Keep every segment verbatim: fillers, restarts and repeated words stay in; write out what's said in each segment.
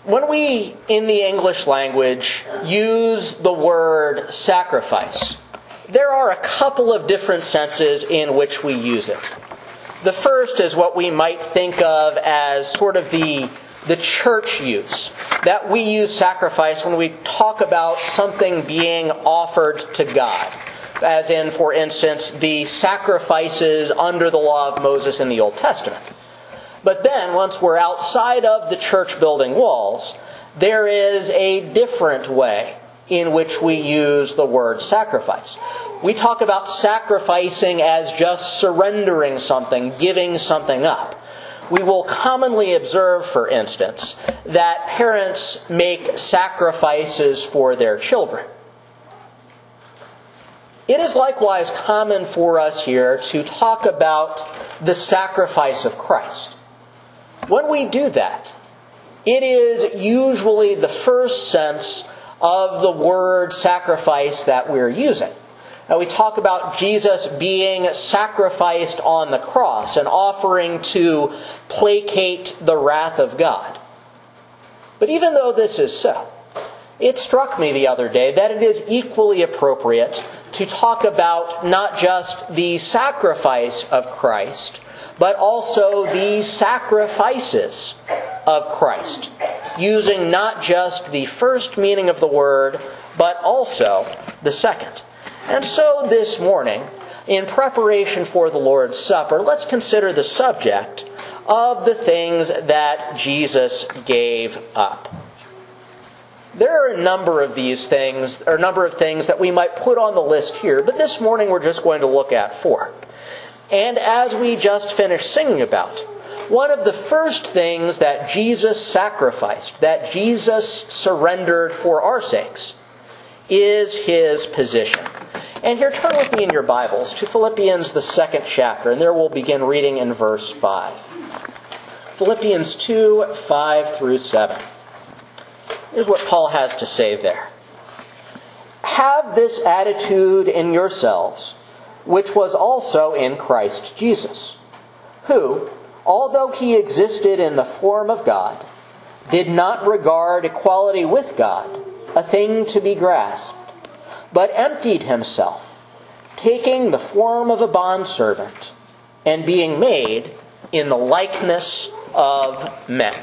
When we, in the English language, use the word sacrifice, there are a couple of different senses in which we use it. The first is what we might think of as sort of the, the church use. That we use sacrifice when we talk about something being offered to God. As in, for instance, the sacrifices under the law of Moses in the Old Testament. But then, once we're outside of the church building walls, there is a different way in which we use the word sacrifice. We talk about sacrificing as just surrendering something, giving something up. We will commonly observe, for instance, that parents make sacrifices for their children. It is likewise common for us here to talk about the sacrifice of Christ. When we do that, it is usually the first sense of the word sacrifice that we're using. Now, we talk about Jesus being sacrificed on the cross, an offering to placate the wrath of God. But even though this is so, it struck me the other day that it is equally appropriate to talk about not just the sacrifice of Christ, but also the sacrifices of Christ, using not just the first meaning of the word, but also the second. And so this morning, in preparation for the Lord's Supper, let's consider the subject of the things that Jesus gave up. There are a number of these things, or a number of things that we might put on the list here, but this morning we're just going to look at four. And as we just finished singing about, one of the first things that Jesus sacrificed, that Jesus surrendered for our sakes, is His position. And here, turn with me in your Bibles to Philippians, the second chapter, and there we'll begin reading in verse five. Philippians two, five through seven. Here's what Paul has to say there. Have this attitude in yourselves, which was also in Christ Jesus, who, although He existed in the form of God, did not regard equality with God a thing to be grasped, but emptied Himself, taking the form of a bondservant, and being made in the likeness of men.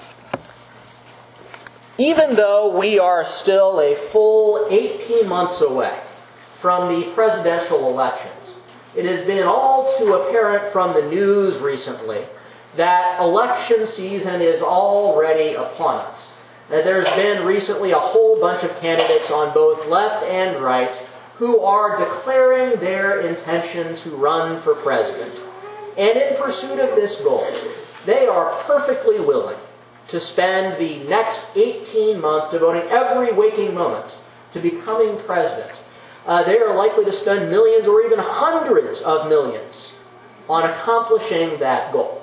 Even though we are still a full eighteen months away from the presidential elections, it has been all too apparent from the news recently that election season is already upon us. That there's been recently a whole bunch of candidates on both left and right who are declaring their intention to run for president. And in pursuit of this goal, they are perfectly willing to spend the next eighteen months devoting every waking moment to becoming president. Uh, they are likely to spend millions or even hundreds of millions on accomplishing that goal.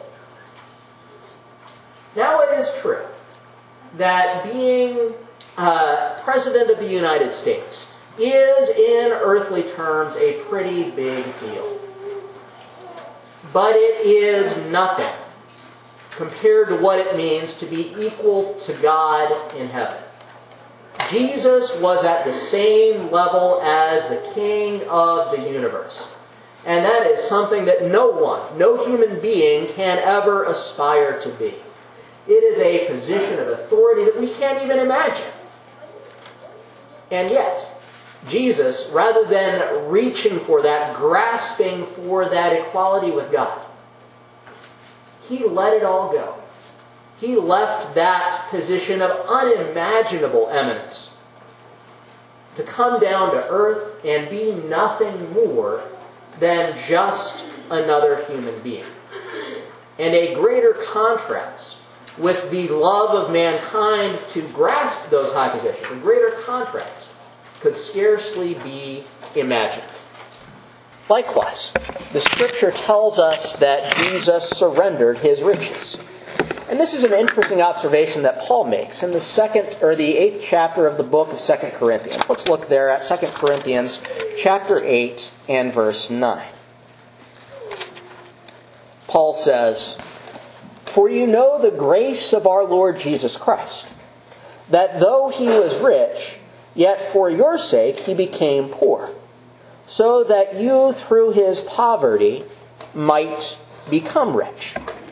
Now, it is true that being uh, President of the United States is, in earthly terms, a pretty big deal. But it is nothing compared to what it means to be equal to God in heaven. Jesus was at the same level as the King of the universe. And that is something that no one, no human being can ever aspire to be. It is a position of authority that we can't even imagine. And yet, Jesus, rather than reaching for that, grasping for that equality with God, He let it all go. He left that position of unimaginable eminence to come down to earth and be nothing more than just another human being. And a greater contrast with the love of mankind to grasp those high positions, a greater contrast could scarcely be imagined. Likewise, the Scripture tells us that Jesus surrendered His riches. And this is an interesting observation that Paul makes in the second or the eighth chapter of the book of Second Corinthians. Let's look there at Second Corinthians chapter eight and verse nine. Paul says, "For you know the grace of our Lord Jesus Christ, that though he was rich, yet for your sake he became poor, so that you through his poverty might become rich.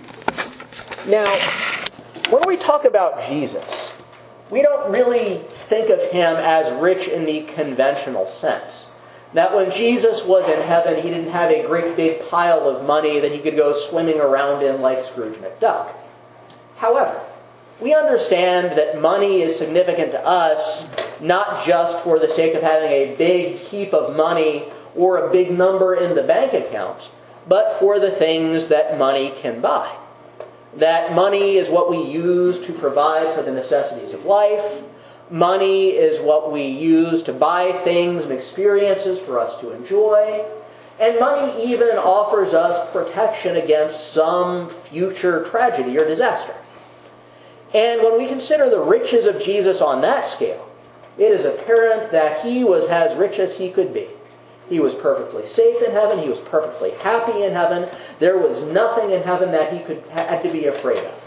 Now, when we talk about Jesus, we don't really think of him as rich in the conventional sense. That when Jesus was in heaven, he didn't have a great big pile of money that he could go swimming around in like Scrooge McDuck. However, we understand that money is significant to us, not just for the sake of having a big heap of money or a big number in the bank account, but for the things that money can buy. That money is what we use to provide for the necessities of life. Money is what we use to buy things and experiences for us to enjoy. And money even offers us protection against some future tragedy or disaster. And when we consider the riches of Jesus on that scale, it is apparent that he was as rich as he could be. He was perfectly safe in heaven. He was perfectly happy in heaven. There was nothing in heaven that he could had to be afraid of.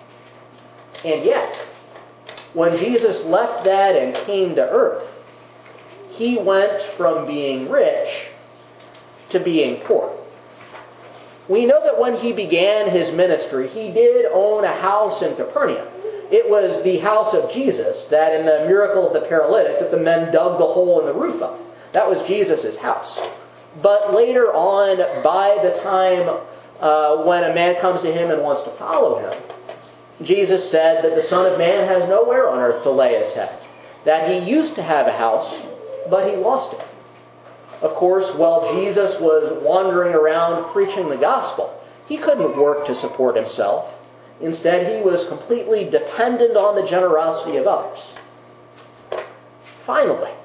And yet, when Jesus left that and came to earth, he went from being rich to being poor. We know that when he began his ministry, he did own a house in Capernaum. It was the house of Jesus that in the miracle of the paralytic that the men dug the hole in the roof of. That was Jesus' house. But later on, by the time uh, when a man comes to him and wants to follow him, Jesus said that the Son of Man has nowhere on earth to lay his head. That he used to have a house, but he lost it. Of course, while Jesus was wandering around preaching the gospel, he couldn't work to support himself. Instead, he was completely dependent on the generosity of others. Finally,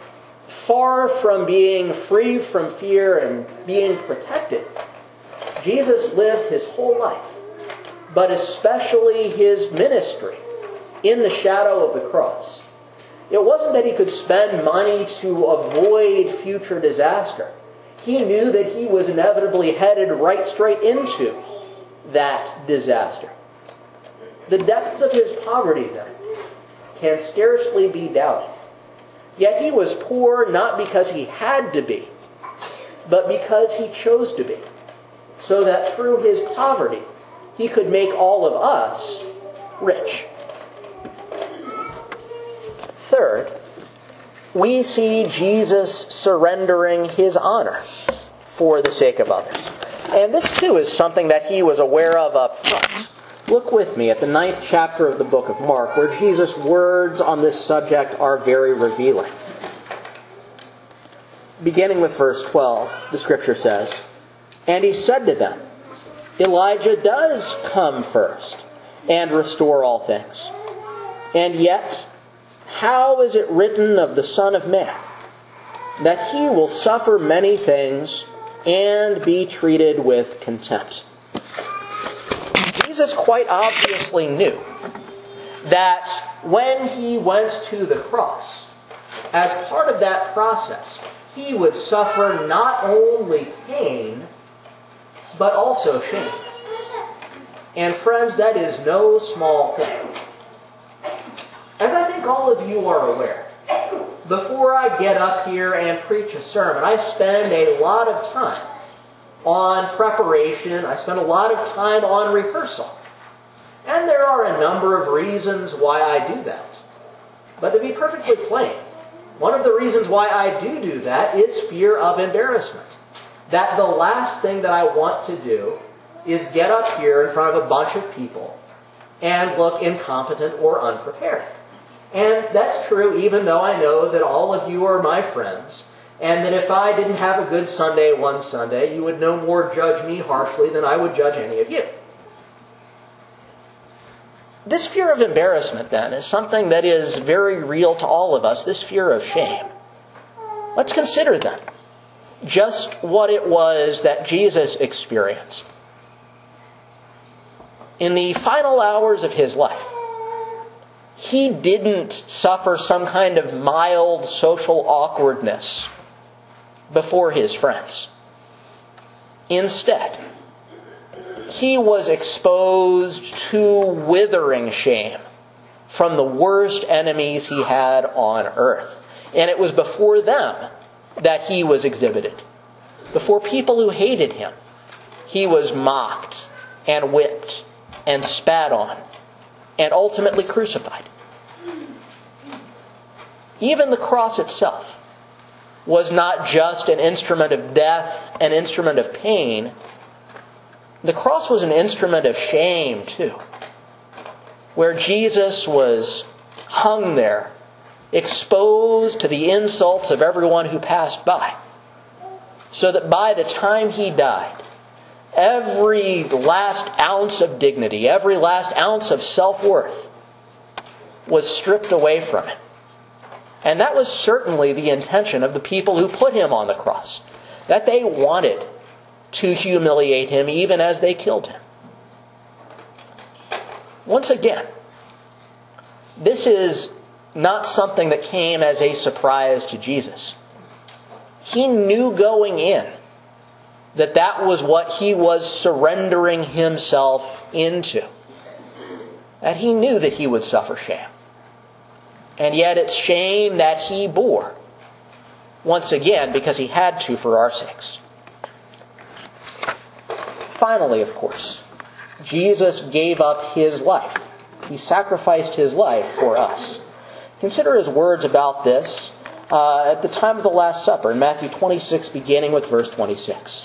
far from being free from fear and being protected, Jesus lived his whole life, but especially his ministry, in the shadow of the cross. It wasn't that he could spend money to avoid future disaster. He knew that he was inevitably headed right straight into that disaster. The depths of his poverty, then, can scarcely be doubted. Yet he was poor not because he had to be, but because he chose to be, so that through his poverty, he could make all of us rich. Third, we see Jesus surrendering his honor for the sake of others. And this too is something that he was aware of up front. Look with me at the ninth chapter of the book of Mark, where Jesus' words on this subject are very revealing. Beginning with verse twelve, the scripture says, "And he said to them, Elijah does come first and restore all things. And yet, how is it written of the Son of Man, that he will suffer many things and be treated with contempt?" Jesus quite obviously knew that when he went to the cross, as part of that process, he would suffer not only pain, but also shame. And friends, that is no small thing. As I think all of you are aware, before I get up here and preach a sermon, I spend a lot of time on preparation. I spend a lot of time on rehearsal. And there are a number of reasons why I do that. But to be perfectly plain, one of the reasons why I do do that is fear of embarrassment. That the last thing that I want to do is get up here in front of a bunch of people and look incompetent or unprepared. And that's true even though I know that all of you are my friends, and that if I didn't have a good Sunday one Sunday, you would no more judge me harshly than I would judge any of you. This fear of embarrassment, then, is something that is very real to all of us, this fear of shame. Let's consider, then, just what it was that Jesus experienced. In the final hours of his life, he didn't suffer some kind of mild social awkwardness before his friends. Instead, he was exposed to withering shame from the worst enemies he had on earth. And it was before them that he was exhibited. Before people who hated him, he was mocked and whipped and spat on and ultimately crucified. Even the cross itself was not just an instrument of death, an instrument of pain. The cross was an instrument of shame too, where Jesus was hung there, exposed to the insults of everyone who passed by, so that by the time he died, every last ounce of dignity, every last ounce of self-worth was stripped away from him. And that was certainly the intention of the people who put him on the cross, that they wanted to humiliate him even as they killed him. Once again, this is not something that came as a surprise to Jesus. He knew going in that that was what he was surrendering himself into. That he knew that he would suffer shame. And yet it's shame that he bore. Once again, because he had to for our sakes. Finally, of course, Jesus gave up his life. He sacrificed his life for us. Consider his words about this uh, at the time of the Last Supper in Matthew twenty-six, beginning with verse twenty-six.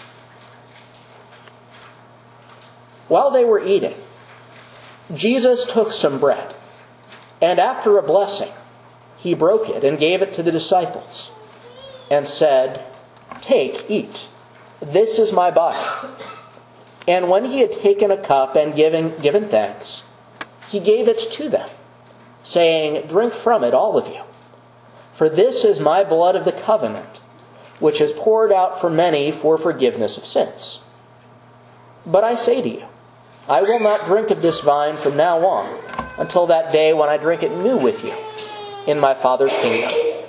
While they were eating, Jesus took some bread, and after a blessing, he broke it and gave it to the disciples, and said, "Take, eat. This is my body." And when he had taken a cup and given, given thanks, he gave it to them, saying, "Drink from it, all of you. For this is my blood of the covenant, which is poured out for many for forgiveness of sins. But I say to you, I will not drink of this wine from now on, until that day when I drink it new with you in my Father's kingdom."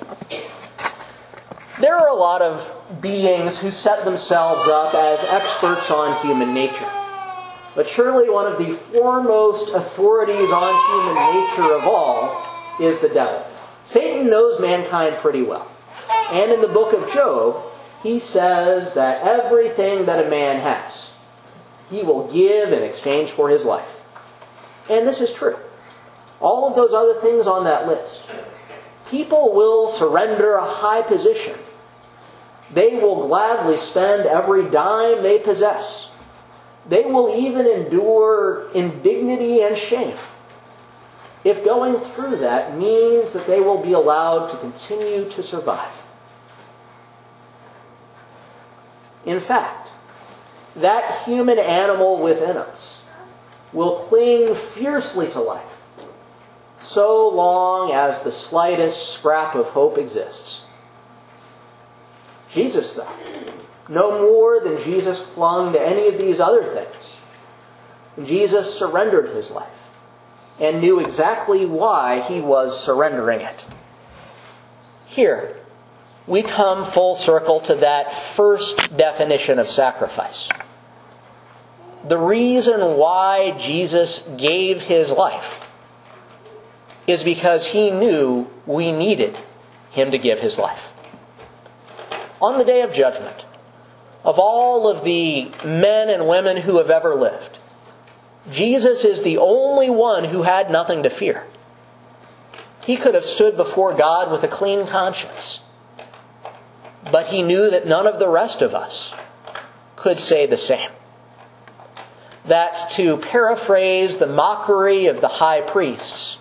There are a lot of beings who set themselves up as experts on human nature. But surely one of the foremost authorities on human nature of all is the devil. Satan knows mankind pretty well. And in the book of Job, he says that everything that a man has, he will give in exchange for his life. And this is true. All of those other things on that list. People will surrender a high position. They will gladly spend every dime they possess. They will even endure indignity and shame, if going through that means that they will be allowed to continue to survive. In fact, that human animal within us will cling fiercely to life, so long as the slightest scrap of hope exists. Jesus, though, no more than Jesus clung to any of these other things. Jesus surrendered his life and knew exactly why he was surrendering it. Here, we come full circle to that first definition of sacrifice. The reason why Jesus gave his life is because he knew we needed him to give his life. On the day of judgment, of all of the men and women who have ever lived, Jesus is the only one who had nothing to fear. He could have stood before God with a clean conscience. But he knew that none of the rest of us could say the same. That, to paraphrase the mockery of the high priests,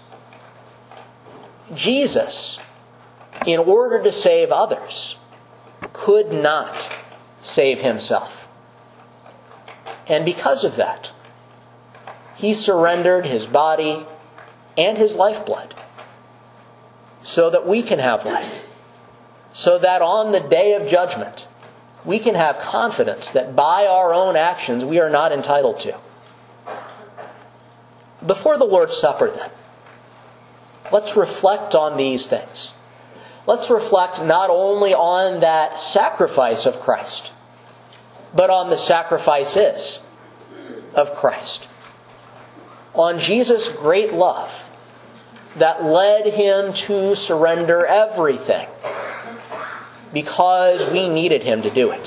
Jesus, in order to save others, could not save himself. And because of that, he surrendered his body and his lifeblood so that we can have life. So that on the day of judgment, we can have confidence that by our own actions we are not entitled to. Before the Lord's Supper, then, let's reflect on these things. Let's reflect not only on that sacrifice of Christ, but on the sacrifices of Christ. On Jesus' great love that led him to surrender everything because we needed him to do it.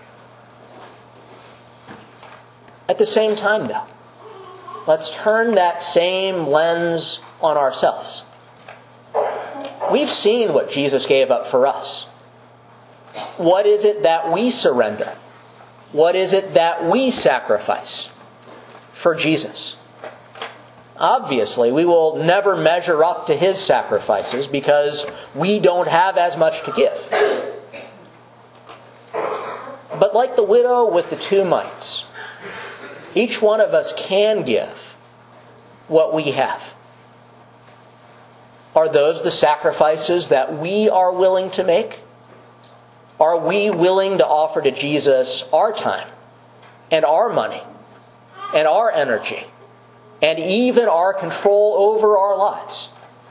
At the same time, though, let's turn that same lens on ourselves. We've seen what Jesus gave up for us. What is it that we surrender? What is it that we sacrifice for Jesus? Obviously, we will never measure up to his sacrifices because we don't have as much to give. But like the widow with the two mites, each one of us can give what we have. Are those the sacrifices that we are willing to make? Are we willing to offer to Jesus our time and our money and our energy and even our control over our lives?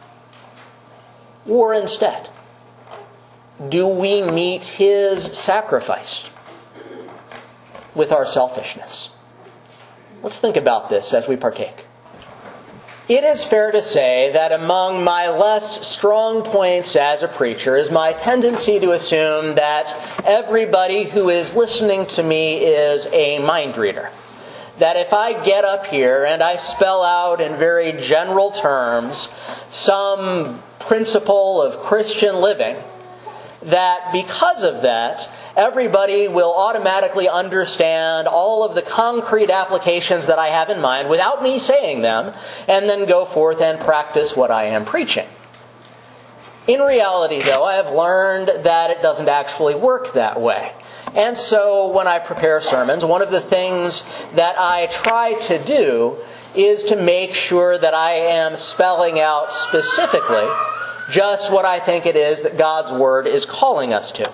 Or instead, do we meet his sacrifice with our selfishness? Let's think about this as we partake. It is fair to say that among my less strong points as a preacher is my tendency to assume that everybody who is listening to me is a mind reader. That if I get up here and I spell out in very general terms some principle of Christian living, that because of that, everybody will automatically understand all of the concrete applications that I have in mind without me saying them, and then go forth and practice what I am preaching. In reality, though, I have learned that it doesn't actually work that way. And so when I prepare sermons, one of the things that I try to do is to make sure that I am spelling out specifically just what I think it is that God's Word is calling us to.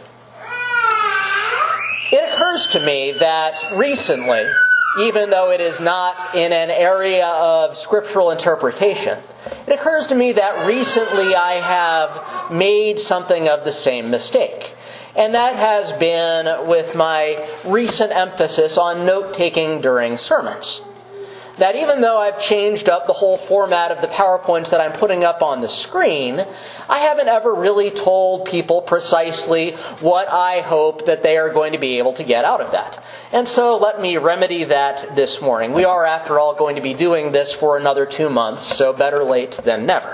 It occurs to me that recently, even though it is not in an area of scriptural interpretation, it occurs to me that recently I have made something of the same mistake. And that has been with my recent emphasis on note-taking during sermons. That even though I've changed up the whole format of the PowerPoints that I'm putting up on the screen, I haven't ever really told people precisely what I hope that they are going to be able to get out of that. And so let me remedy that this morning. We are, after all, going to be doing this for another two months, so better late than never.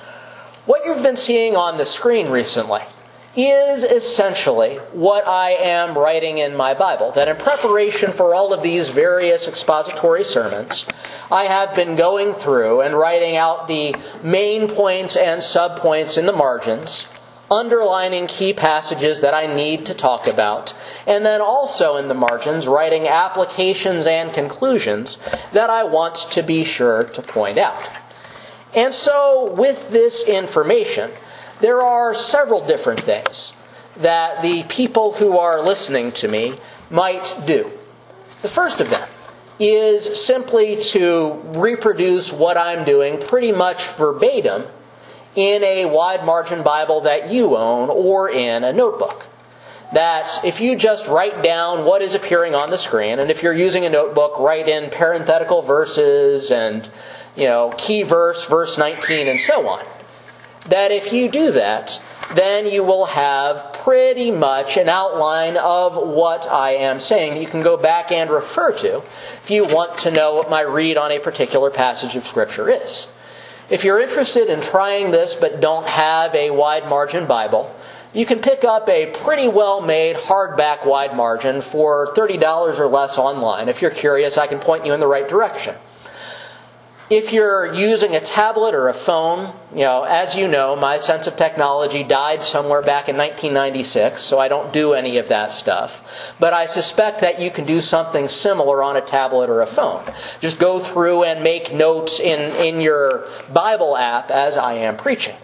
What you've been seeing on the screen recently is essentially what I am writing in my Bible. That in preparation for all of these various expository sermons, I have been going through and writing out the main points and subpoints in the margins, underlining key passages that I need to talk about, and then also in the margins writing applications and conclusions that I want to be sure to point out. And so with this information, there are several different things that the people who are listening to me might do. The first of them is simply to reproduce what I'm doing pretty much verbatim in a wide margin Bible that you own or in a notebook. That if you just write down what is appearing on the screen, and if you're using a notebook, write in parenthetical verses and, you know, key verse, verse nineteen, and so on. That if you do that, then you will have pretty much an outline of what I am saying. You can go back and refer to if you want to know what my read on a particular passage of Scripture is. If you're interested in trying this but don't have a wide margin Bible, you can pick up a pretty well-made hardback wide margin for thirty dollars or less online. If you're curious, I can point you in the right direction. If you're using a tablet or a phone, you know, as you know, my sense of technology died somewhere back in nineteen ninety-six, so I don't do any of that stuff. But I suspect that you can do something similar on a tablet or a phone. Just go through and make notes in, in your Bible app as I am preaching.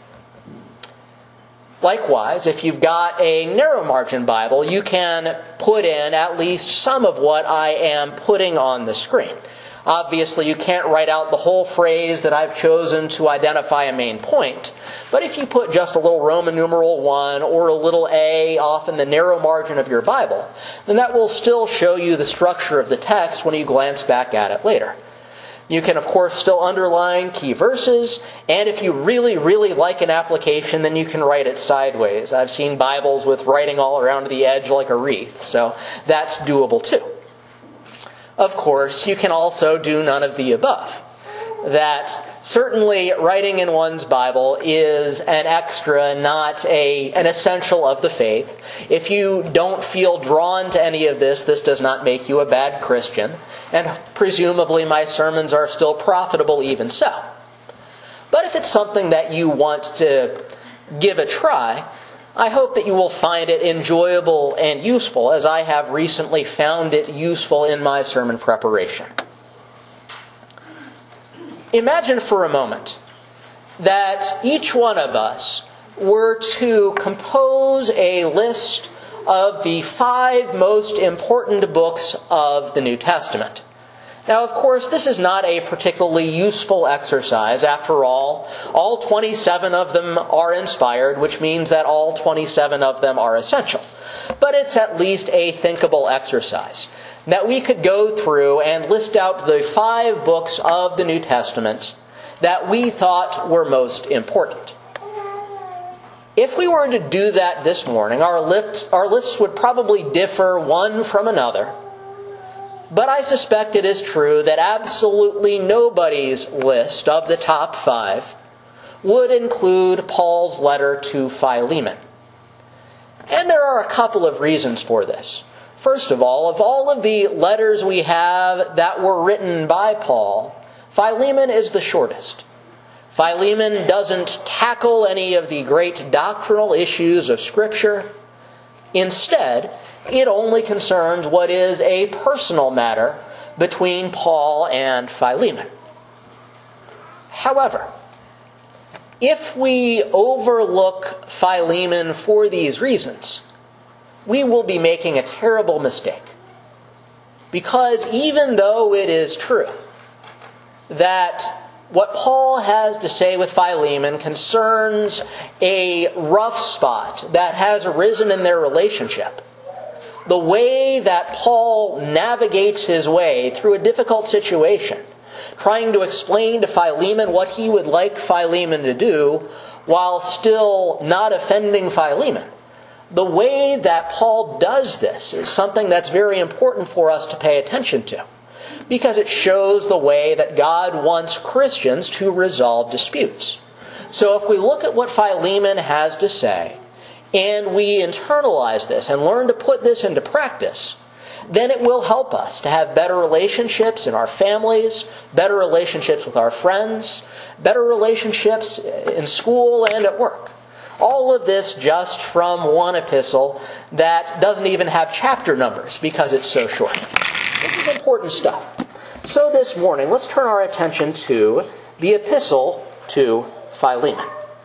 Likewise, if you've got a narrow margin Bible, you can put in at least some of what I am putting on the screen. Obviously, you can't write out the whole phrase that I've chosen to identify a main point. But if you put just a little Roman numeral one or a little a off in the narrow margin of your Bible, then that will still show you the structure of the text when you glance back at it later. You can, of course, still underline key verses, and if you really, really like an application, then you can write it sideways. I've seen Bibles with writing all around the edge like a wreath, so that's doable too. Of course, you can also do none of the above. That certainly writing in one's Bible is an extra, not a an essential of the faith. If you don't feel drawn to any of this, this does not make you a bad Christian. And presumably my sermons are still profitable even so. But if it's something that you want to give a try, I hope that you will find it enjoyable and useful, as I have recently found it useful in my sermon preparation. Imagine for a moment that each one of us were to compose a list of the five most important books of the New Testament. Now, of course, this is not a particularly useful exercise. After all, all twenty-seven of them are inspired, which means that all twenty-seven of them are essential. But it's at least a thinkable exercise, that we could go through and list out the five books of the New Testament that we thought were most important. If we were to do that this morning, our list, our lists would probably differ one from another. But I suspect it is true that absolutely nobody's list of the top five would include Paul's letter to Philemon. And there are a couple of reasons for this. First of all, of all of the letters we have that were written by Paul, Philemon is the shortest. Philemon doesn't tackle any of the great doctrinal issues of Scripture. Instead, it only concerns what is a personal matter between Paul and Philemon. However, if we overlook Philemon for these reasons, we will be making a terrible mistake. Because even though it is true that what Paul has to say with Philemon concerns a rough spot that has arisen in their relationship, the way that Paul navigates his way through a difficult situation, trying to explain to Philemon what he would like Philemon to do while still not offending Philemon, the way that Paul does this is something that's very important for us to pay attention to, because it shows the way that God wants Christians to resolve disputes. So if we look at what Philemon has to say, and we internalize this and learn to put this into practice, then it will help us to have better relationships in our families, better relationships with our friends, better relationships in school and at work. All of this just from one epistle that doesn't even have chapter numbers because it's so short. This is important stuff. So this morning, let's turn our attention to the epistle to Philemon.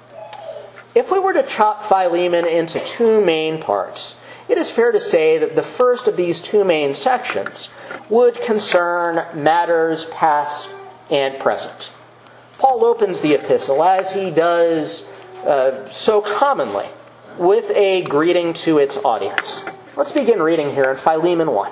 If we were to chop Philemon into two main parts, it is fair to say that the first of these two main sections would concern matters past and present. Paul opens the epistle, as he does uh, so commonly, with a greeting to its audience. Let's begin reading here in Philemon one.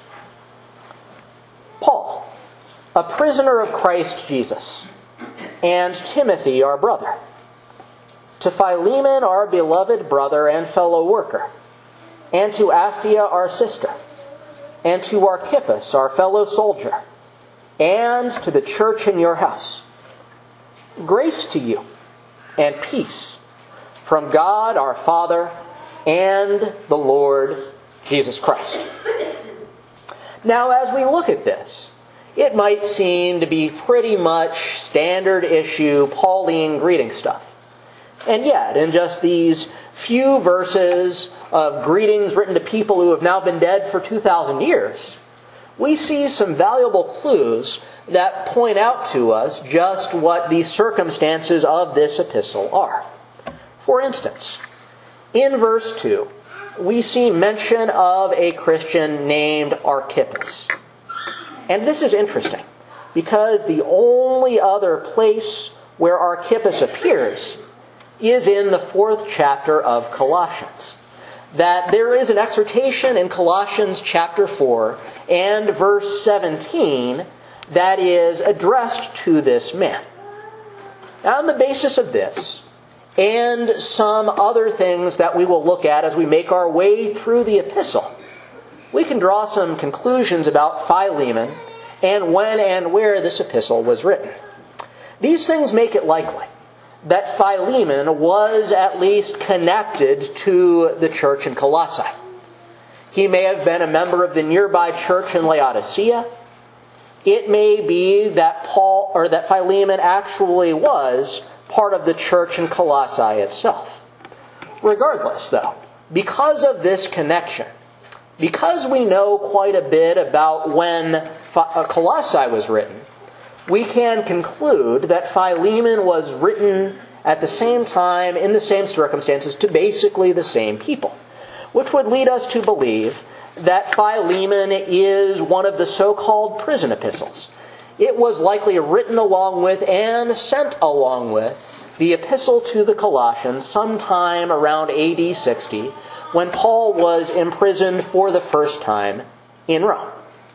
Paul, a prisoner of Christ Jesus, and Timothy, our brother, to Philemon, our beloved brother and fellow worker, and to Apphia, our sister, and to Archippus, our fellow soldier, and to the church in your house. Grace to you and peace from God our Father and the Lord Jesus Christ. Now, as we look at this, it might seem to be pretty much standard issue Pauline greeting stuff. And yet, in just these few verses of greetings written to people who have now been dead for two thousand years, we see some valuable clues that point out to us just what the circumstances of this epistle are. For instance, in verse two, we see mention of a Christian named Archippus. And this is interesting, because the only other place where Archippus appears is in the fourth chapter of Colossians. That there is an exhortation in Colossians chapter four and verse seventeen that is addressed to this man. Now, on the basis of this, and some other things that we will look at as we make our way through the epistle, we can draw some conclusions about Philemon and when and where this epistle was written. These things make it likely that Philemon was at least connected to the church in Colossae. He may have been a member of the nearby church in Laodicea. It may be that Paul or that Philemon actually was part of the church in Colossae itself. Regardless, though, because of this connection, because we know quite a bit about when Colossae was written, we can conclude that Philemon was written at the same time, in the same circumstances, to basically the same people, which would lead us to believe that Philemon is one of the so-called prison epistles. It was likely written along with and sent along with the epistle to the Colossians sometime around A D sixty, when Paul was imprisoned for the first time in Rome.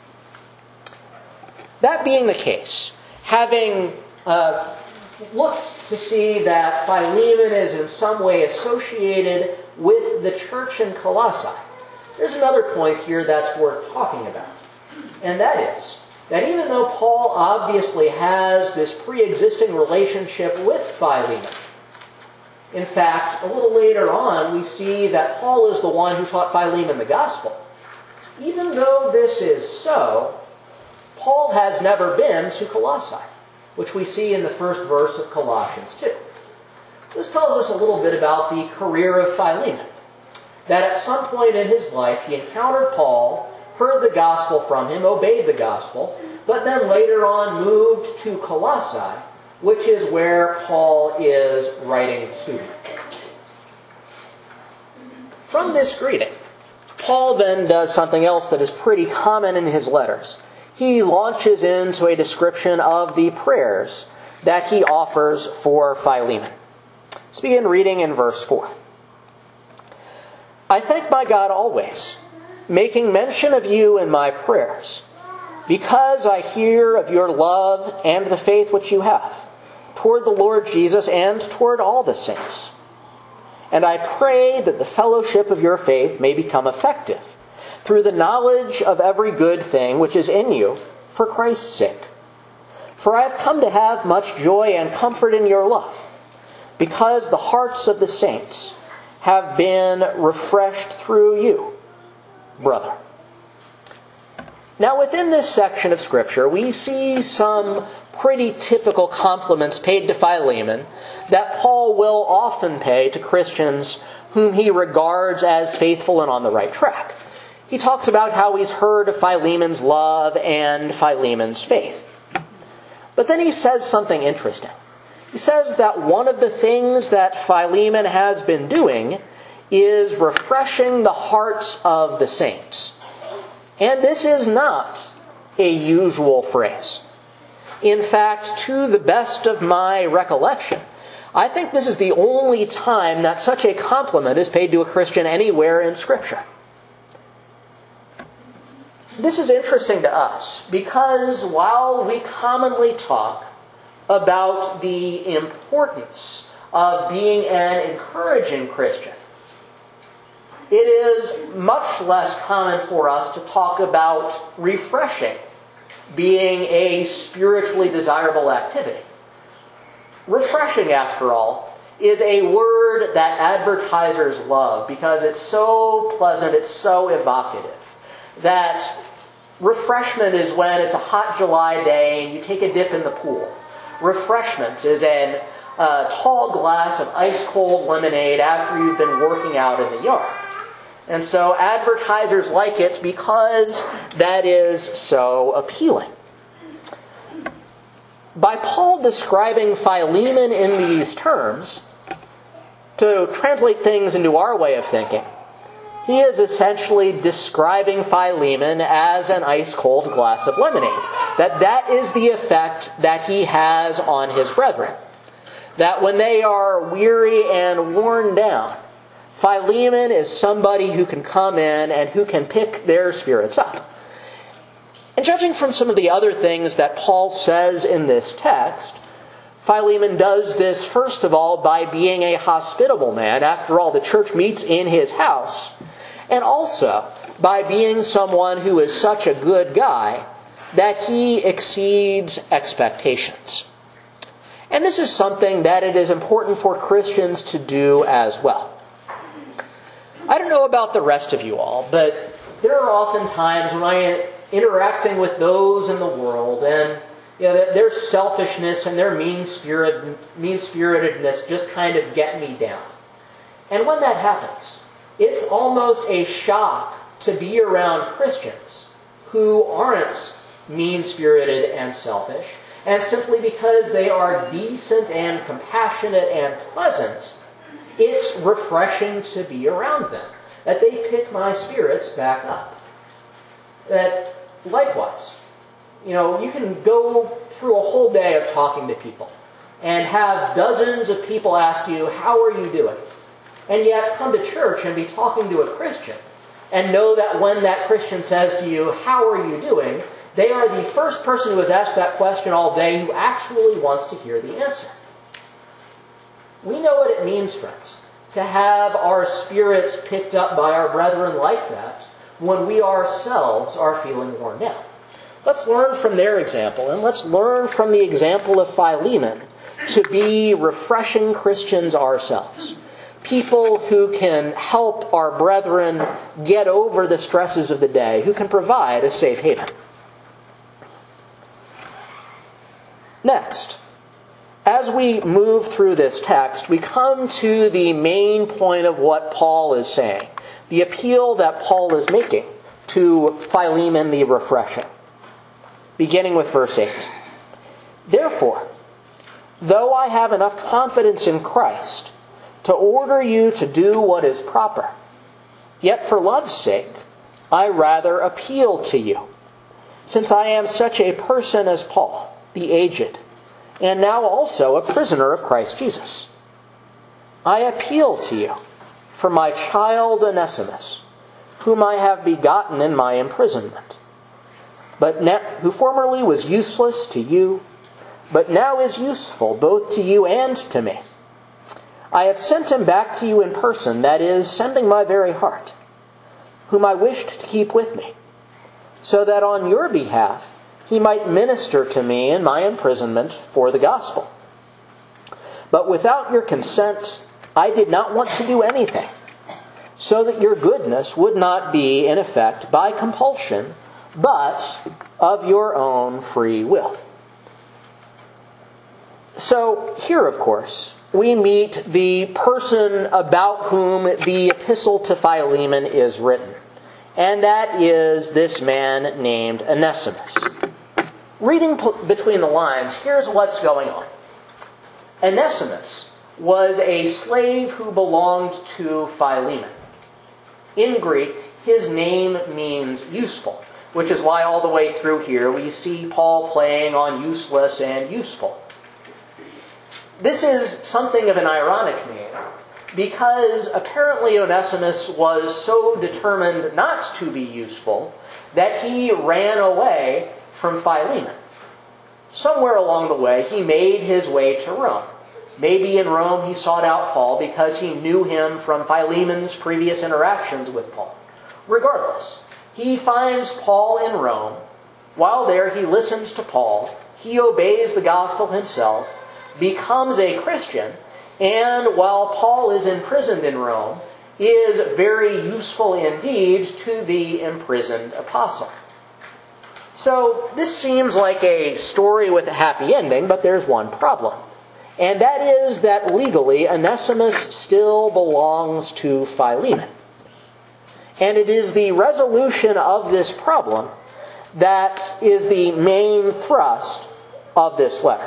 That being the case, having uh, looked to see that Philemon is in some way associated with the church in Colossae, there's another point here that's worth talking about. And that is that even though Paul obviously has this pre-existing relationship with Philemon, in fact, a little later on we see that Paul is the one who taught Philemon the gospel. Even though this is so, Paul has never been to Colossae, which we see in the first verse of Colossians two. This tells us a little bit about the career of Philemon. That at some point in his life he encountered Paul, heard the gospel from him, obeyed the gospel, but then later on moved to Colossae, which is where Paul is writing to. From this greeting, Paul then does something else that is pretty common in his letters. He launches into a description of the prayers that he offers for Philemon. Let's begin reading in verse four. I thank my God always, making mention of you in my prayers, because I hear of your love and the faith which you have toward the Lord Jesus and toward all the saints. And I pray that the fellowship of your faith may become effective through the knowledge of every good thing which is in you for Christ's sake. For I have come to have much joy and comfort in your love, because the hearts of the saints have been refreshed through you, brother. Now, within this section of Scripture, we see some pretty typical compliments paid to Philemon that Paul will often pay to Christians whom he regards as faithful and on the right track. He talks about how he's heard of Philemon's love and Philemon's faith. But then he says something interesting. He says that one of the things that Philemon has been doing is refreshing the hearts of the saints. And this is not a usual phrase. In fact, to the best of my recollection, I think this is the only time that such a compliment is paid to a Christian anywhere in Scripture. This is interesting to us because while we commonly talk about the importance of being an encouraging Christian, it is much less common for us to talk about refreshing being a spiritually desirable activity. Refreshing, after all, is a word that advertisers love because it's so pleasant, it's so evocative, that refreshment is when it's a hot July day and you take a dip in the pool. Refreshment is a uh, tall glass of ice-cold lemonade after you've been working out in the yard. And so advertisers like it because that is so appealing. By Paul describing Philemon in these terms, to translate things into our way of thinking, he is essentially describing Philemon as an ice-cold glass of lemonade. That that is the effect that he has on his brethren. That when they are weary and worn down, Philemon is somebody who can come in and who can pick their spirits up. And And judging from some of the other things that Paul says in this text, Philemon does this, first of all, by being a hospitable man. After all, the church meets in his house. And also by being someone who is such a good guy that he exceeds expectations. And this is something that it is important for Christians to do as well. I don't know about the rest of you all, but there are often times when I am interacting with those in the world, and you know, their selfishness and their mean-spirit, mean-spiritedness just kind of get me down. And when that happens, it's almost a shock to be around Christians who aren't mean-spirited and selfish, and simply because they are decent and compassionate and pleasant, it's refreshing to be around them. That they pick my spirits back up. That, likewise, you know, you can go through a whole day of talking to people and have dozens of people ask you, how are you doing? And yet come to church and be talking to a Christian and know that when that Christian says to you, how are you doing? They are the first person who has asked that question all day who actually wants to hear the answer. We know what it means, friends, to have our spirits picked up by our brethren like that when we ourselves are feeling worn down. Let's learn from their example, and let's learn from the example of Philemon to be refreshing Christians ourselves. People who can help our brethren get over the stresses of the day, who can provide a safe haven. Next, as we move through this text, we come to the main point of what Paul is saying, the appeal that Paul is making to Philemon the refreshing. Beginning with verse eight. Therefore, though I have enough confidence in Christ to order you to do what is proper, yet for love's sake I rather appeal to you, since I am such a person as Paul, the aged, and now also a prisoner of Christ Jesus. I appeal to you for my child Onesimus, whom I have begotten in my imprisonment, but now, who formerly was useless to you, but now is useful both to you and to me. I have sent him back to you in person, that is, sending my very heart, whom I wished to keep with me, so that on your behalf he might minister to me in my imprisonment for the gospel. But without your consent, I did not want to do anything, so that your goodness would not be in effect by compulsion, but of your own free will. So here, of course, we meet the person about whom the epistle to Philemon is written. And that is this man named Onesimus. Reading between the lines, here's what's going on. Onesimus was a slave who belonged to Philemon. In Greek, his name means useful, which is why all the way through here we see Paul playing on useless and useful. This is something of an ironic name, because apparently Onesimus was so determined not to be useful that he ran away from Philemon. Somewhere along the way, he made his way to Rome. Maybe in Rome he sought out Paul because he knew him from Philemon's previous interactions with Paul. Regardless, he finds Paul in Rome. While there, he listens to Paul. He obeys the gospel himself, becomes a Christian, and while Paul is imprisoned in Rome, is very useful indeed to the imprisoned apostle. So this seems like a story with a happy ending, but there's one problem. And that is that legally Onesimus still belongs to Philemon. And it is the resolution of this problem that is the main thrust of this letter.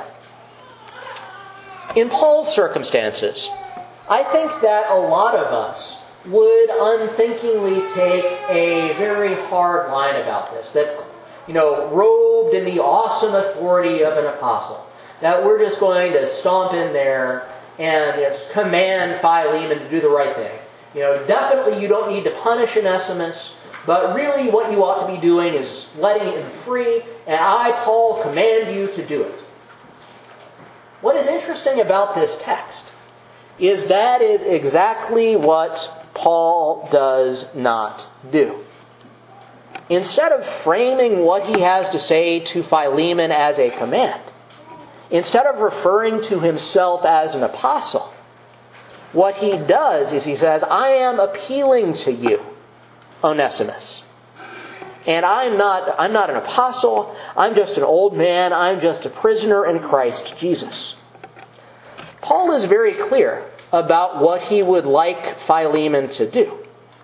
In Paul's circumstances, I think that a lot of us would unthinkingly take a very hard line about this. That, you know, robed in the awesome authority of an apostle, that we're just going to stomp in there and, you know, just command Philemon to do the right thing. You know, definitely you don't need to punish Onesimus. but really what you ought to be doing is letting him free, and I, Paul, command you to do it. What is interesting about this text is that is exactly what Paul does not do. Instead of framing what he has to say to Philemon as a command, instead of referring to himself as an apostle, what he does is he says, I am appealing to you, Onesimus. And I'm not, I'm not an apostle. I'm just an old man. I'm just a prisoner in Christ Jesus. Paul is very clear about what he would like Philemon to do.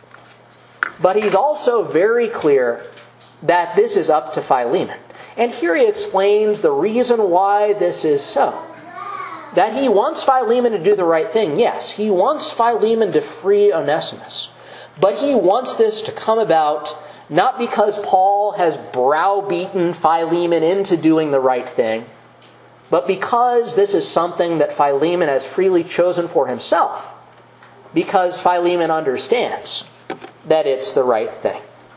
But he's also very clear that this is up to Philemon. And here he explains the reason why this is so. That he wants Philemon to do the right thing. Yes, he wants Philemon to free Onesimus. But he wants this to come about not because Paul has browbeaten Philemon into doing the right thing, but because this is something that Philemon has freely chosen for himself. Because Philemon understands that it's the right thing.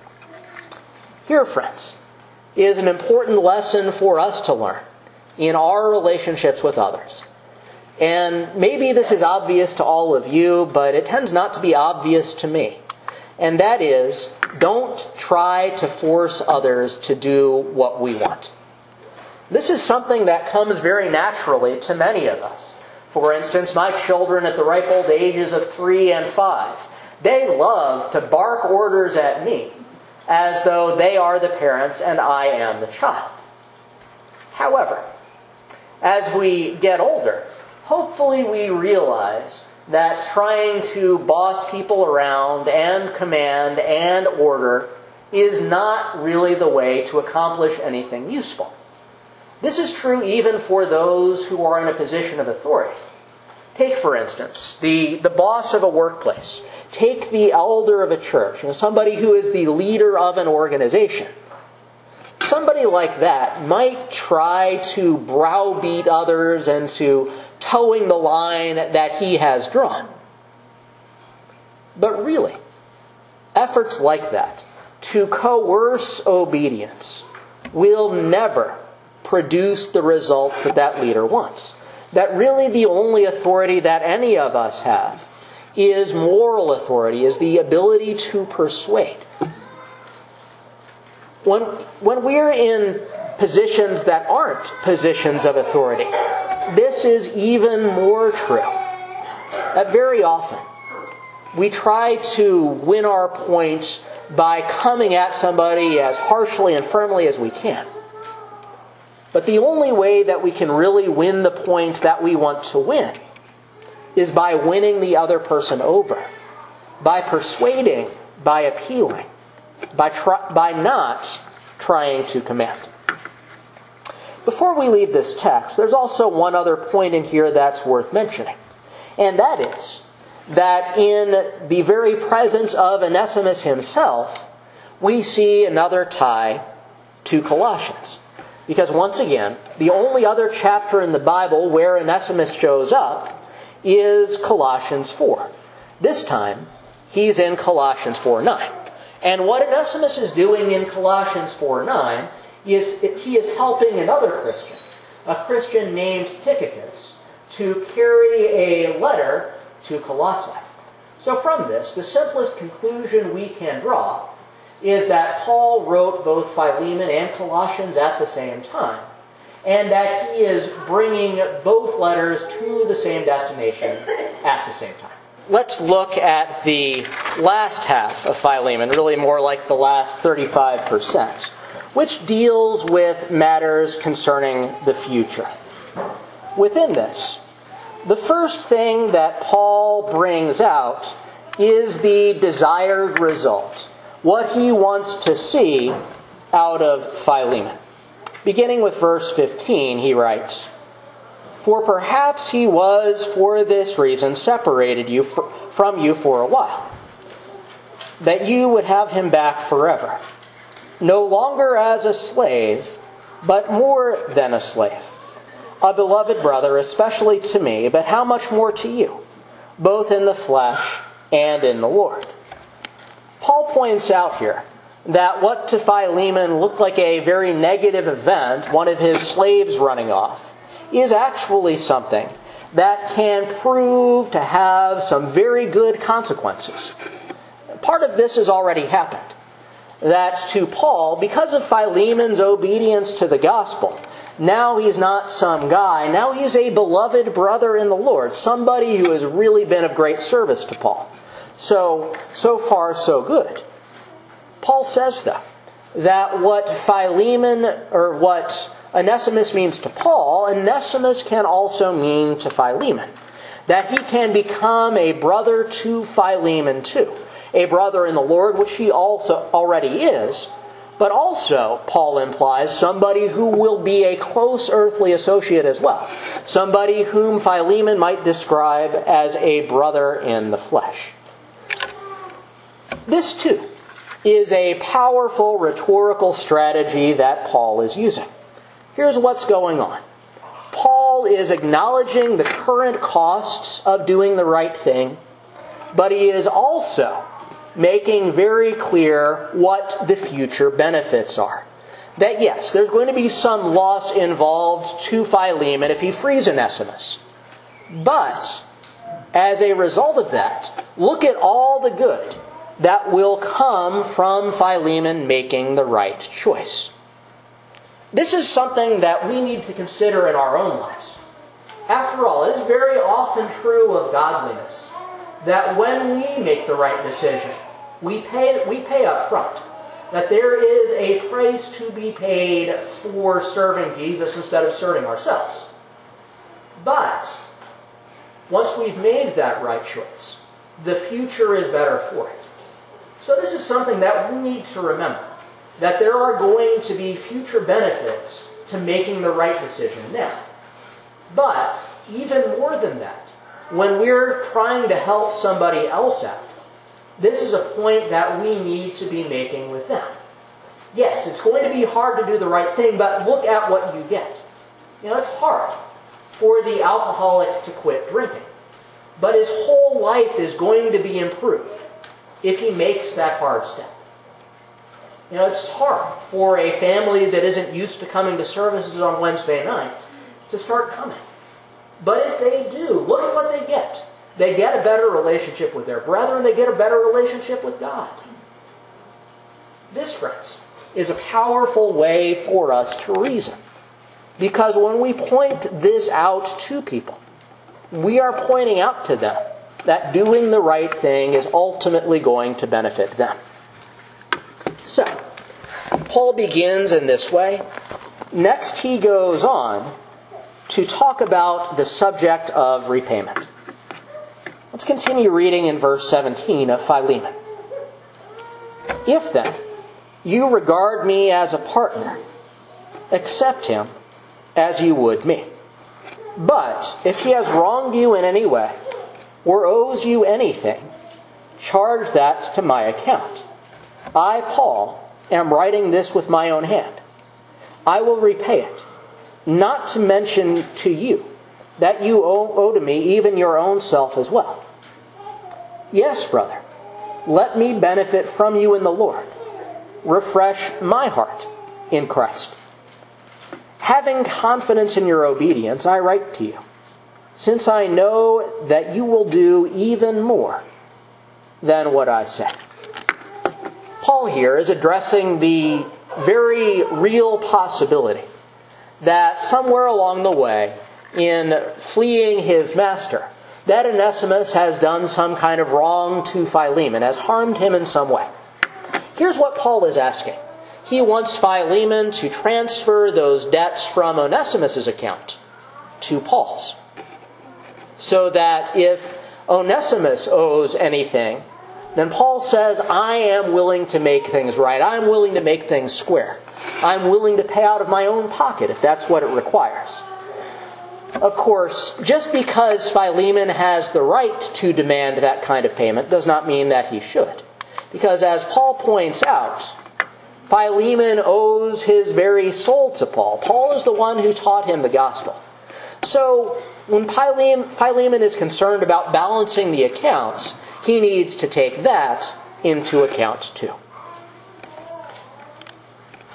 Here, friends, is an important lesson for us to learn in our relationships with others. And maybe this is obvious to all of you, but it tends not to be obvious to me. And that is, don't try to force others to do what we want. This is something that comes very naturally to many of us. For instance, my children at the ripe old ages of three and five, they love to bark orders at me as though they are the parents and I am the child. However, as we get older, hopefully we realize that trying to boss people around and command and order is not really the way to accomplish anything useful. This is true even for those who are in a position of authority. Take, for instance, the, the boss of a workplace. Take the elder of a church, you know, somebody who is the leader of an organization. Somebody like that might try to browbeat others and to towing the line that he has drawn. But really, efforts like that to coerce obedience will never produce the results that that leader wants. That really the only authority that any of us have is moral authority, is the ability to persuade. When, when we're in positions that aren't positions of authority, this is even more true. That very often, we try to win our points by coming at somebody as harshly and firmly as we can. But the only way that we can really win the point that we want to win is by winning the other person over, by persuading, by appealing, by try, by not trying to command. Before we leave this text, there's also one other point in here that's worth mentioning. And that is that in the very presence of Onesimus himself, we see another tie to Colossians. Because once again, the only other chapter in the Bible where Onesimus shows up is Colossians four. This time, he's in Colossians four nine. And what Onesimus is doing in Colossians four nine is he is helping another Christian, a Christian named Tychicus, to carry a letter to Colossae. So from this, the simplest conclusion we can draw is that Paul wrote both Philemon and Colossians at the same time, and that he is bringing both letters to the same destination at the same time. Let's look at the last half of Philemon, really more like the last thirty-five percent, which deals with matters concerning the future. Within this, the first thing that Paul brings out is the desired result, what he wants to see out of Philemon. Beginning with verse fifteen, he writes, "For perhaps he was for this reason separated you fr- from you for a while, that you would have him back forever, no longer as a slave, but more than a slave, a beloved brother, especially to me, but how much more to you, both in the flesh and in the Lord." Paul points out here that what to Philemon looked like a very negative event, one of his slaves running off, is actually something that can prove to have some very good consequences. Part of this has already happened. That to Paul, because of Philemon's obedience to the gospel, now he's not some guy. Now he's a beloved brother in the Lord. Somebody who has really been of great service to Paul. So, so far so good. Paul says, though, that what Philemon, or what Onesimus means to Paul, Onesimus can also mean to Philemon. That he can become a brother to Philemon too. A brother in the Lord, which he also already is, but also, Paul implies, somebody who will be a close earthly associate as well. Somebody whom Philemon might describe as a brother in the flesh. This too is a powerful rhetorical strategy that Paul is using. Here's what's going on. Paul is acknowledging the current costs of doing the right thing, but he is also making very clear what the future benefits are. That yes, there's going to be some loss involved to Philemon if he frees Onesimus. But, as a result of that, look at all the good that will come from Philemon making the right choice. This is something that we need to consider in our own lives. After all, it is very often true of godliness that when we make the right decision, we pay, we pay up front. That there is a price to be paid for serving Jesus instead of serving ourselves. But, once we've made that right choice, the future is better for it. So this is something that we need to remember. That there are going to be future benefits to making the right decision now. But, even more than that, when we're trying to help somebody else out, this is a point that we need to be making with them. Yes, it's going to be hard to do the right thing, but look at what you get. You know, it's hard for the alcoholic to quit drinking. But his whole life is going to be improved if he makes that hard step. You know, it's hard for a family that isn't used to coming to services on Wednesday night to start coming. But if they do, look at what they get. They get a better relationship with their brethren. They get a better relationship with God. This, friends, is a powerful way for us to reason. Because when we point this out to people, we are pointing out to them that doing the right thing is ultimately going to benefit them. So, Paul begins in this way. Next he goes on to talk about the subject of repayment. Let's continue reading in verse seventeen of Philemon. If then you regard me as a partner, accept him as you would me. But if he has wronged you in any way, or owes you anything, charge that to my account. I, Paul, am writing this with my own hand. I will repay it, not to mention to you that you owe, owe to me even your own self as well. Yes, brother, let me benefit from you in the Lord. Refresh my heart in Christ. Having confidence in your obedience, I write to you, since I know that you will do even more than what I say. Paul here is addressing the very real possibility that somewhere along the way, in fleeing his master, that Onesimus has done some kind of wrong to Philemon, has harmed him in some way. Here's what Paul is asking. He wants Philemon to transfer those debts from Onesimus' account to Paul's. So that if Onesimus owes anything, then Paul says, I am willing to make things right. I'm willing to make things square. I'm willing to pay out of my own pocket if that's what it requires. Of course, just because Philemon has the right to demand that kind of payment does not mean that he should. Because as Paul points out, Philemon owes his very soul to Paul. Paul is the one who taught him the gospel. So, when Philemon is concerned about balancing the accounts, he needs to take that into account too.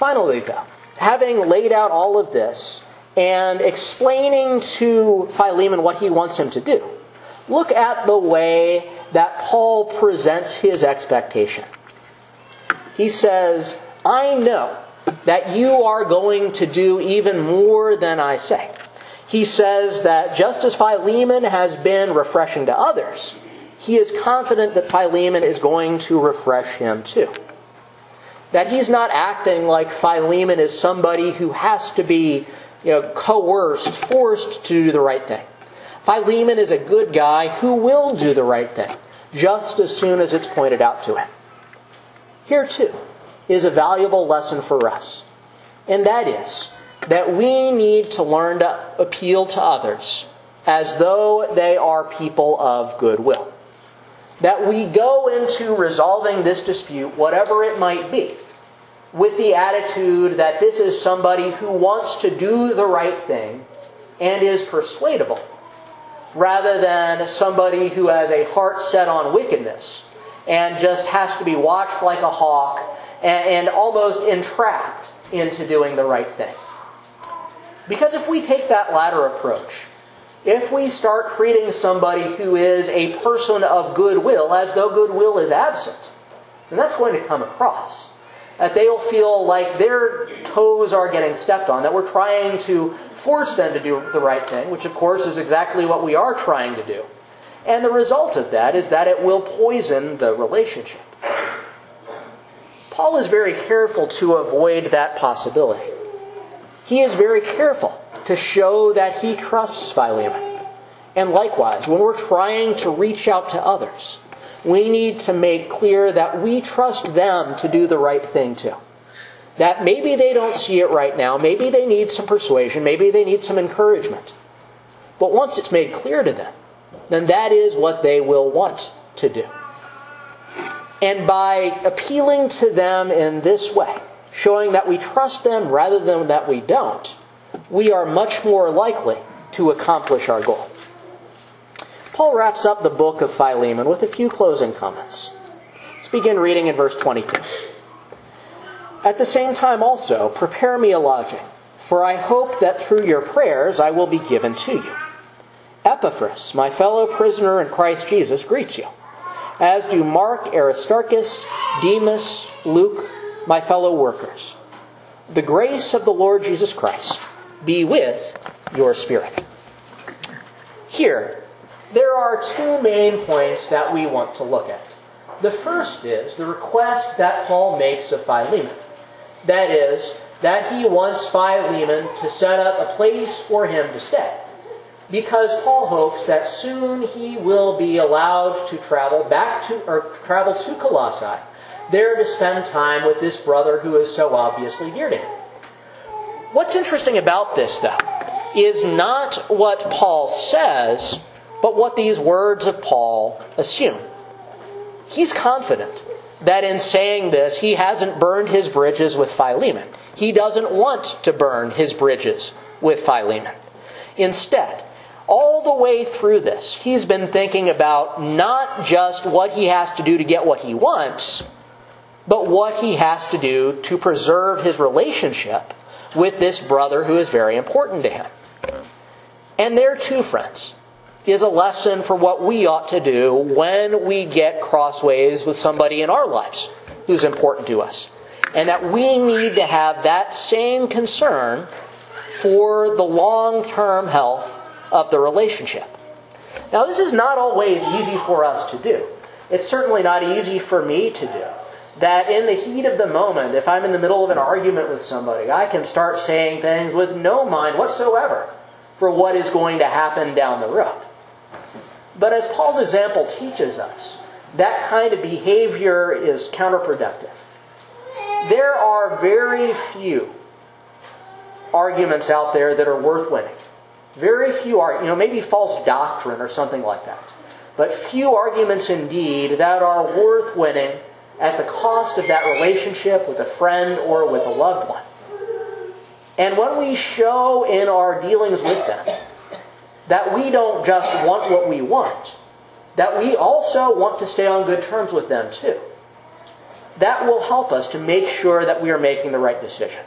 Finally, though, having laid out all of this and explaining to Philemon what he wants him to do, look at the way that Paul presents his expectation. He says, I know that you are going to do even more than I say. He says that just as Philemon has been refreshing to others, he is confident that Philemon is going to refresh him too. That he's not acting like Philemon is somebody who has to be, you know, coerced, forced to do the right thing. Philemon is a good guy who will do the right thing, just as soon as it's pointed out to him. Here too is a valuable lesson for us, and that is that we need to learn to appeal to others as though they are people of goodwill. That we go into resolving this dispute, whatever it might be, with the attitude that this is somebody who wants to do the right thing and is persuadable, rather than somebody who has a heart set on wickedness and just has to be watched like a hawk and, and almost entrapped into doing the right thing. Because if we take that latter approach, if we start treating somebody who is a person of goodwill as though goodwill is absent, then that's going to come across. That they'll feel like their toes are getting stepped on, that we're trying to force them to do the right thing, which of course is exactly what we are trying to do. And the result of that is that it will poison the relationship. Paul is very careful to avoid that possibility. He is very careful to show that he trusts Philemon. And likewise, when we're trying to reach out to others, we need to make clear that we trust them to do the right thing too. That maybe they don't see it right now, maybe they need some persuasion, maybe they need some encouragement. But once it's made clear to them, then that is what they will want to do. And by appealing to them in this way, showing that we trust them rather than that we don't, we are much more likely to accomplish our goal. Paul wraps up the book of Philemon with a few closing comments. Let's begin reading in verse twenty-two. At the same time also, prepare me a lodging, for I hope that through your prayers I will be given to you. Epaphras, my fellow prisoner in Christ Jesus, greets you, as do Mark, Aristarchus, Demas, Luke, my fellow workers. The grace of the Lord Jesus Christ be with your spirit. Here, there are two main points that we want to look at. The first is the request that Paul makes of Philemon. That is, that he wants Philemon to set up a place for him to stay. Because Paul hopes that soon he will be allowed to travel back to, or travel to Colossae, there to spend time with this brother who is so obviously dear to him. What's interesting about this, though, is not what Paul says, but what these words of Paul assume. He's confident that in saying this, he hasn't burned his bridges with Philemon. He doesn't want to burn his bridges with Philemon. Instead, all the way through this, he's been thinking about not just what he has to do to get what he wants, but what he has to do to preserve his relationship with this brother who is very important to him. And there too, friends, is a lesson for what we ought to do when we get crossways with somebody in our lives who's important to us. And that we need to have that same concern for the long-term health of the relationship. Now, this is not always easy for us to do. It's certainly not easy for me to do. That in the heat of the moment, if I'm in the middle of an argument with somebody, I can start saying things with no mind whatsoever for what is going to happen down the road. But as Paul's example teaches us, that kind of behavior is counterproductive. There are very few arguments out there that are worth winning. Very few are, you know, maybe false doctrine or something like that. But few arguments indeed that are worth winning at the cost of that relationship with a friend or with a loved one. And when we show in our dealings with them that we don't just want what we want, that we also want to stay on good terms with them too, that will help us to make sure that we are making the right decision.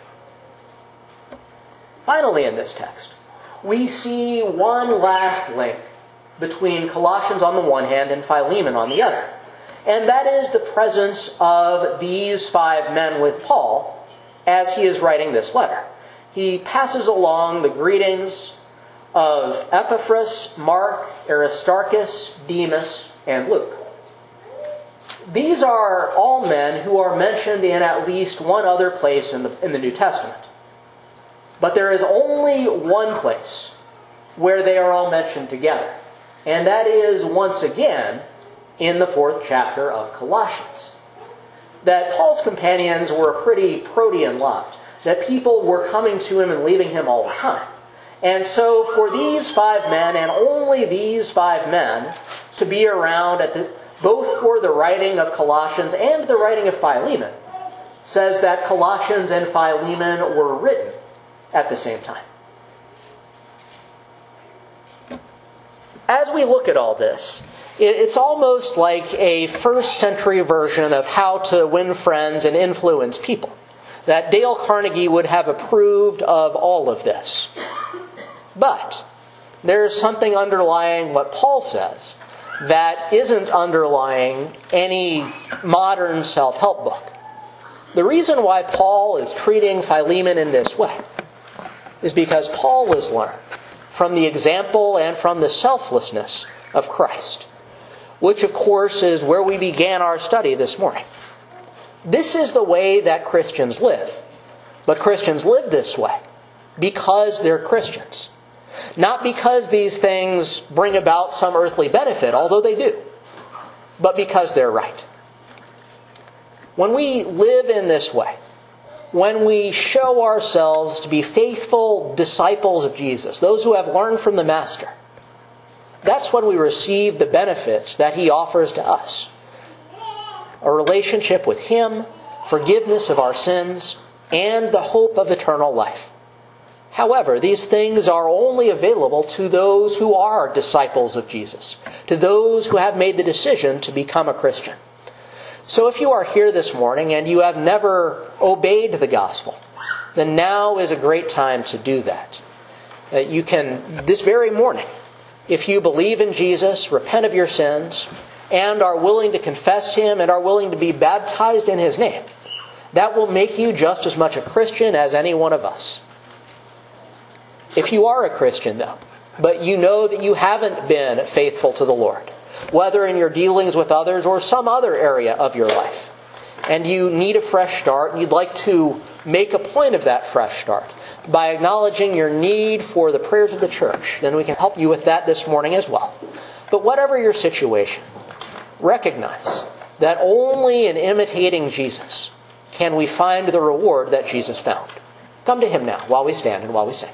Finally, in this text, we see one last link between Colossians on the one hand and Philemon on the other. And that is the presence of these five men with Paul as he is writing this letter. He passes along the greetings of Epaphras, Mark, Aristarchus, Demas, and Luke. These are all men who are mentioned in at least one other place in the, in the New Testament. But there is only one place where they are all mentioned together. And that is, once again, in the fourth chapter of Colossians. That Paul's companions were a pretty protean lot. That people were coming to him and leaving him all the time. And so for these five men, and only these five men, to be around at the, both for the writing of Colossians and the writing of Philemon, says that Colossians and Philemon were written at the same time. As we look at all this, it's almost like a first century version of How to Win Friends and Influence People. That Dale Carnegie would have approved of all of this. But there's something underlying what Paul says that isn't underlying any modern self-help book. The reason why Paul is treating Philemon in this way is because Paul has learned from the example and from the selflessness of Christ, which of course is where we began our study this morning. This is the way that Christians live. But Christians live this way because they're Christians. Not because these things bring about some earthly benefit, although they do, but because they're right. When we live in this way, when we show ourselves to be faithful disciples of Jesus, those who have learned from the Master, that's when we receive the benefits that He offers to us. A relationship with Him, forgiveness of our sins, and the hope of eternal life. However, these things are only available to those who are disciples of Jesus, to those who have made the decision to become a Christian. So if you are here this morning and you have never obeyed the gospel, then now is a great time to do that. Uh, you can, this very morning, if you believe in Jesus, repent of your sins, and are willing to confess Him and are willing to be baptized in His name, that will make you just as much a Christian as any one of us. If you are a Christian, though, but you know that you haven't been faithful to the Lord, whether in your dealings with others or some other area of your life, and you need a fresh start, and you'd like to make a point of that fresh start by acknowledging your need for the prayers of the church, then we can help you with that this morning as well. But whatever your situation, recognize that only in imitating Jesus can we find the reward that Jesus found. Come to Him now while we stand and while we sing.